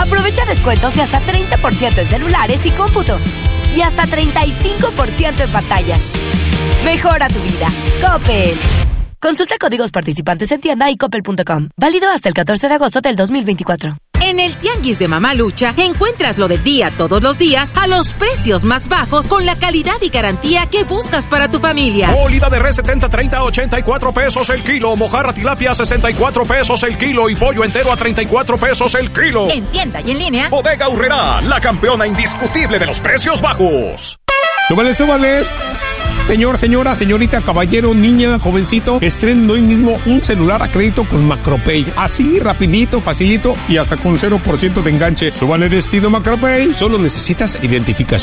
Aprovecha descuentos de hasta 30% en celulares y cómputo. Y hasta 35% en pantallas. Mejora tu vida. Coppel. Consulta códigos participantes en tienda y coppel.com. Válido hasta el 14 de agosto del 2024. En el Tianguis de Mamalucha encuentras lo del día todos los días a los precios más bajos con la calidad y garantía que buscas para tu familia. Molida de res 70-30 a 84 pesos el kilo. Mojarra tilapia a 64 pesos el kilo. Y pollo entero a 34 pesos el kilo. En tienda y en línea. Bodega Aurrerá, la campeona indiscutible de los precios bajos. ¡Súbales, súbales! Señor, señora, señorita, caballero, niña, jovencito, estrenen hoy mismo un celular a crédito con Macropay. Así, rapidito, facilito y hasta con 0% de enganche. Súbale vestido Macropay. Solo necesitas identificación